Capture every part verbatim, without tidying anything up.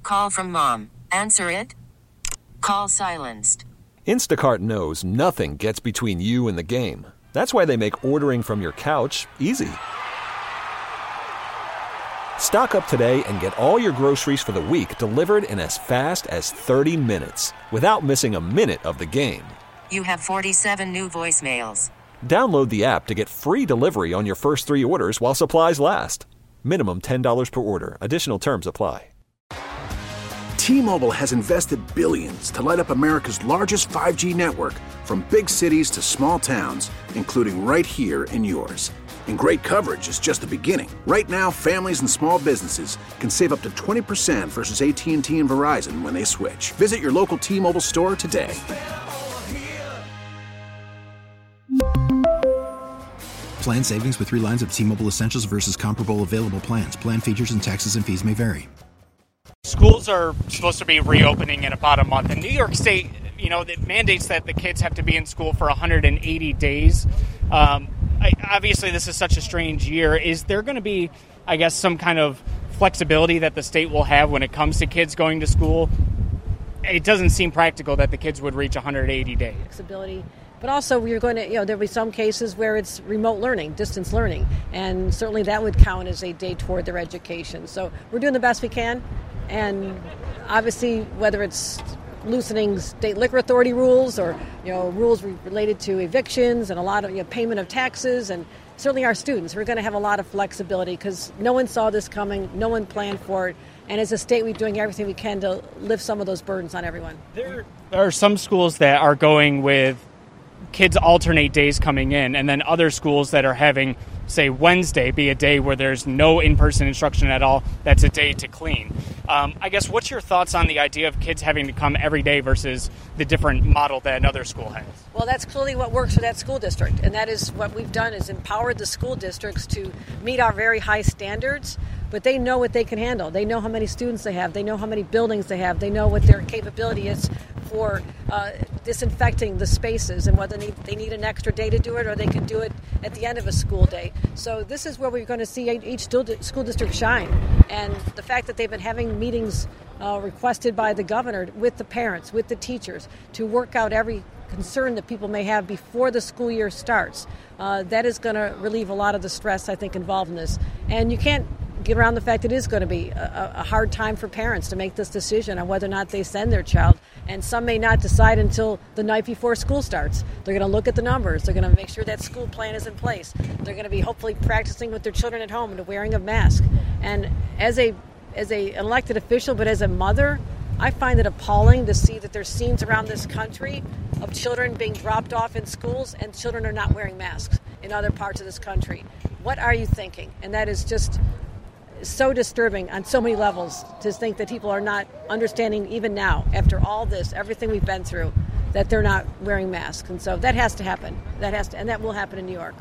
Call from mom. Answer it. Call silenced. Instacart knows nothing gets between you and the game. That's why they make ordering from your couch easy. Stock up today and get all your groceries for the week delivered in as fast as thirty minutes without missing a minute of the game. You have forty-seven new voicemails. Download the app to get free delivery on your first three orders while supplies last. Minimum ten dollars per order. Additional terms apply. T-Mobile has invested billions to light up America's largest five G network, from big cities to small towns, including right here in yours. And great coverage is just the beginning. Right now, families and small businesses can save up to twenty percent versus A T and T and Verizon when they switch. Visit your local T-Mobile store today. Plan savings with three lines of T-Mobile Essentials versus comparable available plans. Plan features and taxes and fees may vary. Schools are supposed to be reopening in about a month. And New York State, you know, it mandates that the kids have to be in school for one hundred eighty days. Um, I, obviously, this is such a strange year. Is there going to be, I guess, some kind of flexibility that the state will have when it comes to kids going to school? It doesn't seem practical that the kids would reach one hundred eighty days. Flexibility. But also, we're going to, you know, there'll be some cases where it's remote learning, distance learning, and certainly that would count as a day toward their education. So we're doing the best we can, and obviously, whether it's loosening state liquor authority rules or, you know, rules related to evictions and a lot of, you know, payment of taxes, and certainly our students, we're going to have a lot of flexibility because no one saw this coming, no one planned for it. And as a state, we're doing everything we can to lift some of those burdens on everyone. There, there are some schools that are going with kids alternate days coming in, and then other schools that are having, say, Wednesday be a day where there's no in-person instruction at all. That's a day to clean. Um, I guess, what's your thoughts on the idea of kids having to come every day versus the different model that another school has? Well, that's clearly what works for that school district, and that is what we've done is empowered the school districts to meet our very high standards, but they know what they can handle. They know how many students they have. They know how many buildings they have. They know what their capability is for uh, disinfecting the spaces and whether they need, they need an extra day to do it or they can do it at the end of a school day. So this is where we're going to see each school district shine. And the fact that they've been having meetings uh, requested by the governor with the parents, with the teachers, to work out every concern that people may have before the school year starts, uh, that is going to relieve a lot of the stress, I think, involved in this. And you can't get around the fact it is going to be a, a hard time for parents to make this decision on whether or not they send their child. And some may not decide until the night before school starts. They're going to look at the numbers. They're going to make sure that school plan is in place. They're going to be hopefully practicing with their children at home and the wearing of masks. And as a as a an elected official, but as a mother, I find it appalling to see that there's scenes around this country of children being dropped off in schools and children are not wearing masks in other parts of this country. What are you thinking? And that is just so disturbing on so many levels to think that people are not understanding even now, after all this, everything we've been through, that they're not wearing masks. And so that has to happen. That has to, and that will happen in New York.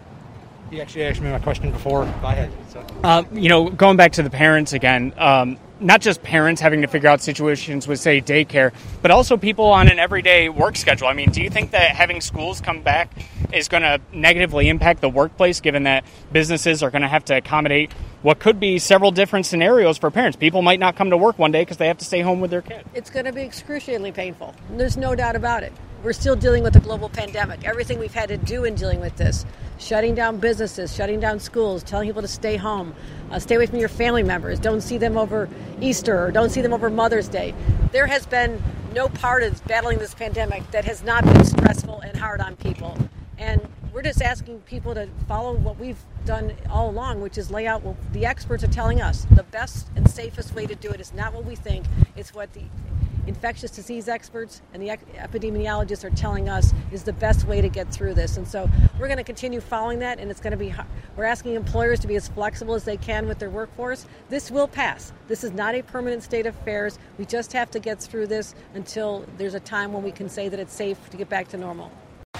You actually asked me my question before. Go ahead. So. Uh, you know, going back to the parents again, um, not just parents having to figure out situations with, say, daycare, but also people on an everyday work schedule. I mean, do you think that having schools come back is going to negatively impact the workplace, given that businesses are going to have to accommodate what could be several different scenarios for parents? People might not come to work one day because they have to stay home with their kid. It's going to be excruciatingly painful. There's no doubt about it. We're still dealing with a global pandemic. Everything we've had to do in dealing with this, shutting down businesses, shutting down schools, telling people to stay home, uh, stay away from your family members, don't see them over Easter or don't see them over Mother's Day. There has been no part of battling this pandemic that has not been stressful and hard on people. And we're just asking people to follow what we've done all along, which is lay out what the experts are telling us. The best and safest way to do it is not what we think. It's what the infectious disease experts and the epidemiologists are telling us is the best way to get through this. And so we're going to continue following that, and it's going to be, we're asking employers to be as flexible as they can with their workforce. This will pass. This is not a permanent state of affairs. We just have to get through this until there's a time when we can say that it's safe to get back to normal.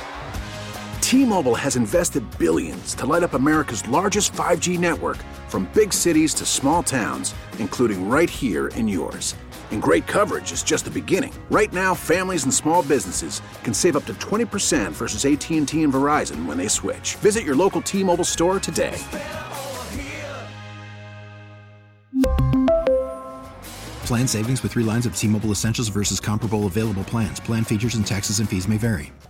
T-Mobile has invested billions to light up America's largest five G network, from big cities to small towns, including right here in yours. And great coverage is just the beginning. Right now, families and small businesses can save up to twenty percent versus A T and T and Verizon when they switch. Visit your local T-Mobile store today. Plan savings with three lines of T-Mobile Essentials versus comparable available plans. Plan features and taxes and fees may vary.